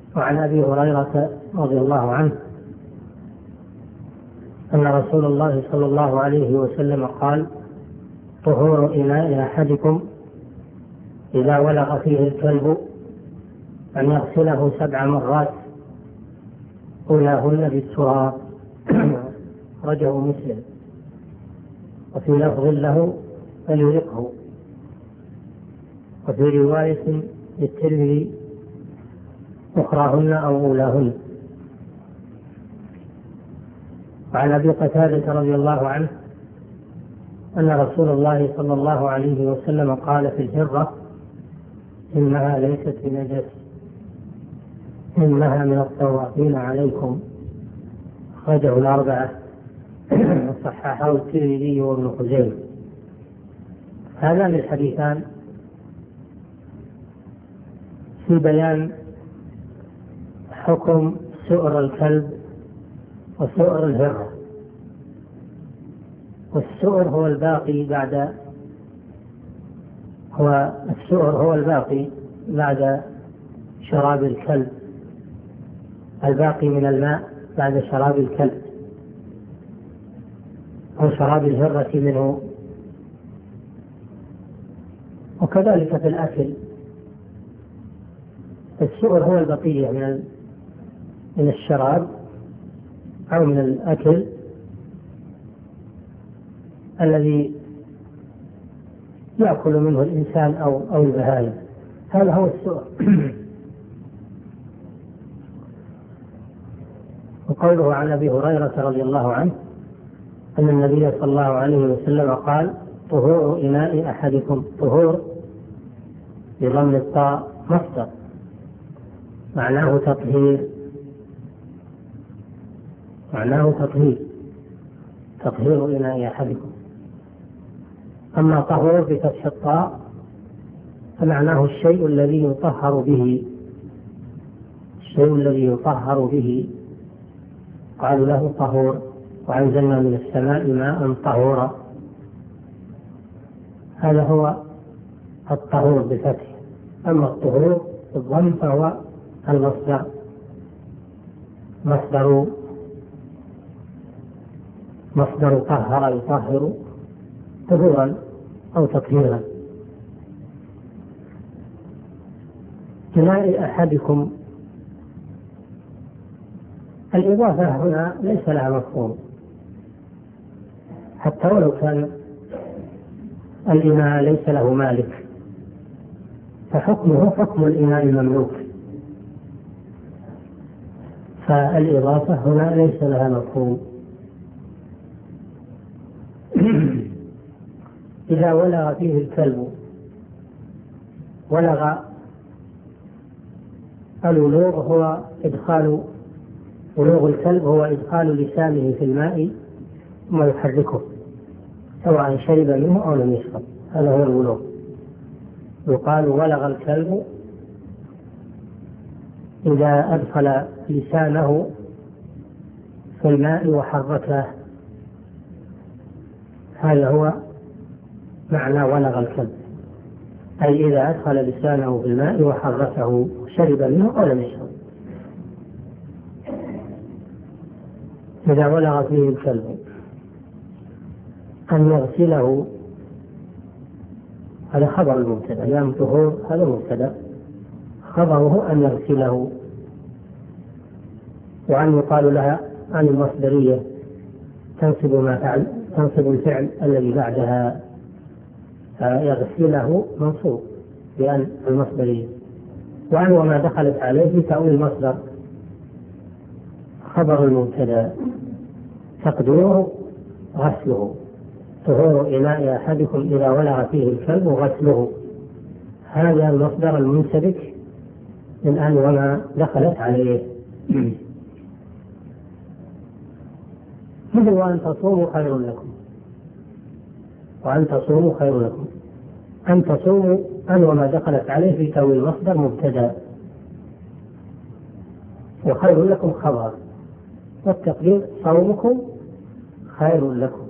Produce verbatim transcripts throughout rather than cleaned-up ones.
وعن أبي هريرة رضي الله عنه أن رسول الله صلى الله عليه وسلم قال: طهور إناء أحدكم إذا ولغ فيه الكلب أن يغسله سبع مرات أولاهن بالتراب. رجع مسلم. وفي لفظ له: فليرقه. وفي رواية للترمذي: أخراهن أو أولاهن. وعن أبي قتادة رضي الله عنه أن رسول الله صلى الله عليه وسلم قال في الهرة: إنها ليست بنجس، إنها من الطوافين عليكم. أخرجه الأربعة وصححه الترمذي وابن خزيمة. هذان الحديثان في بيان حكم سؤر الكلب وسؤر الهرة. والسؤر هو الباقي بعد هو السؤر هو الباقي بعد شراب الكلب، الباقي من الماء بعد شراب الكلب أو شراب الهرة منه. وكذلك في الأكل، السؤر هو البقية من من الشراب أو من الأكل الذي يأكل منه الإنسان أو أو البهائم. هذا هو السؤر. وقوله عن أبي هريرة رضي الله عنه أن النبي صلى الله عليه وسلم قال: طهور إناء أحدكم. طهور بضم الطاء مصدر معناه تطهير، معناه تطهير تطهير إناء أحدكم. أما طهور بفتح الطاء فمعناه الشيء الذي يطهر به، الشيء الذي يطهر به قالوا له طهور. وأنزلنا من السماء ماء طهورا. هذا هو الطهور بفتح. أما الطهور بالضم فهو المصدر، مصدر مصدر طهر يطهر طهورا أو تطهيرا. إناء أحدكم، الإضافة هنا ليس لها مفهوم، حتى ولو كان الإناء ليس له مالك فحكمه حكم الإناء المملوك، فالإضافة هنا ليس لها مفهوم. إذا ولغ فيه الكلب، ولغ الولوغ هو إدخال ولوغ الكلب هو إدخال لسانه في الماء ثم يحركه سواء شرب منه أو لم يشرب، هذا هو الولوغ. يقال ولغ الكلب إذا أدخل لسانه في الماء وحركه، هذا هو معنى ولغ الكلب، أي إذا أدخل لسانه في الماء وحركه شرب منه أو لم يشرب. إذا ولغ فيه الكلب أن يغسله، هذا خبر المبتدأ، لأن طهور هذا مبتدأ، خبره أن يغسله. وأن يقال لها عن المصدرية تنصب ما فعل، تنصب الفعل الذي بعدها، يغسله منصوب لأن المصدرية. وأن وما دخلت عليه تأويل المصدر، خبر المبتدأ تقديره غسله. طهور إناء أحدكم إذا ولغ فيه الكلب غسله، هذا المصدر المنسبك من أن وما دخلت عليه. مثل وأن تصوموا خير لكم، وأن تصوموا خير لكم. أن تصوموا أن وما دخلت عليه في تأويل مصدر مبتدأ، وخير لكم خبر، والتقدير صومكم خير لكم.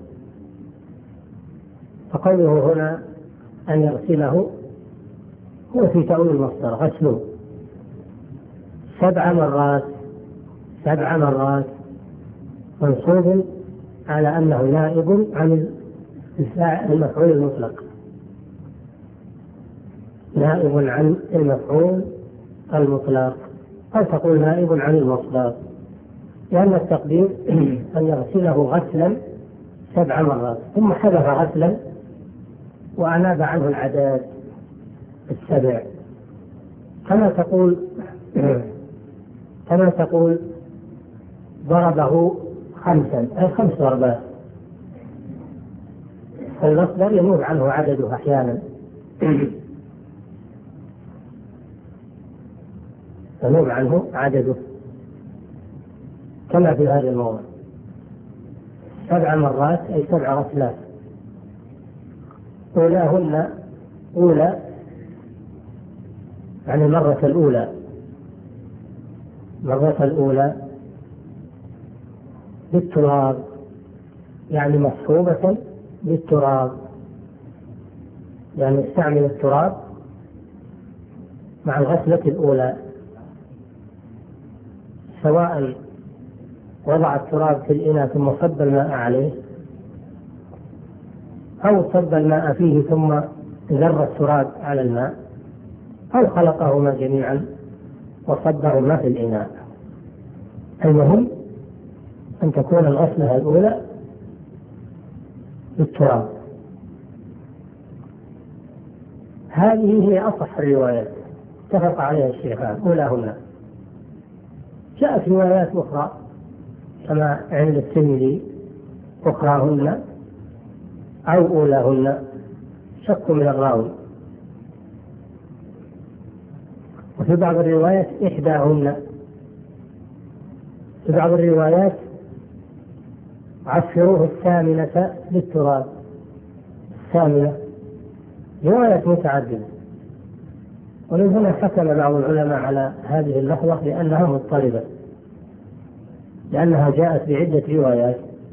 فقوله هنا أن يغسله هو في تأويل المصدر غسله، سبع مرات سبع مرات منصوب على أنه نائب عن المفعول المطلق، نائب عن المفعول المطلق، أو تقول نائب عن المصدر، لأن التقدير أن يغسله غسلا سبع مرات ثم حذف غسلا وأناب عنه العدد السبع، كما تقول كما تقول ضربه خمسا أي خمس ضربات، المصدر ينوب عنه عدده أحيانا ينوب عنه عدده كما في هذا الموضع، سبع مرات أي سبع غسلات، أولاهن أولى يعني المرة الأولى، المرة الأولى بالتراب يعني مصحوبة بالتراب، يعني استعمل التراب مع الغسلة الأولى، سواء وضع التراب في الإناء ثم صب الماء عليه، أو صب الماء فيه ثم ذر التراب على الماء، أو خلطهما جميعا وصبهما في الإناء. المهم أن تكون الغسلة الأولى بالتراب. هذه هي أصح الروايات اتفق عليها الشيخان أولاهن. جاءت روايات أخرى كما عند الترمذي أخراهن أو أولاهن، شك من الراوي. وفي بعض الروايات إحداهن، في بعض الروايات عفروه الثامنة بالتراب، الثامنة، روايات متعددة. ومن هنا حكم بعض العلماء على هذه اللفظة لأنها مضطربة، لأنها جاءت بعدة روايات،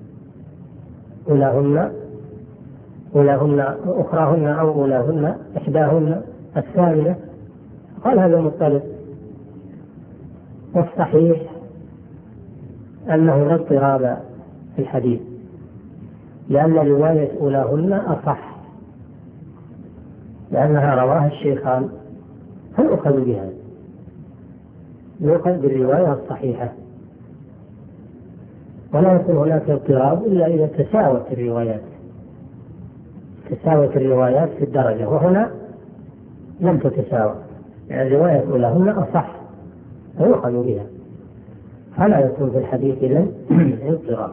أولاهن أولاهن أخراهن أو أولاهن إحداهن الثامنة، قال هذا مضطرب. والصحيح أنه لا اضطراب في الحديث، لأن رواية أولاهن أصح، لأنها رواها الشيخان فيؤخذ بها، يؤخذ بالرواية الصحيحة، ولا يكون هناك اضطراب إلا إذا تساوت الروايات، تساوت الروايات في الدرجة، وهنا لم تتساوى، يعني رواية أولاهن أصح فيؤخذ بها، فلا يكون في الحديث إذن اضطراب.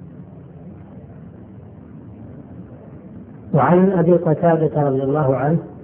وعن أبي قتادة رضي الله عنه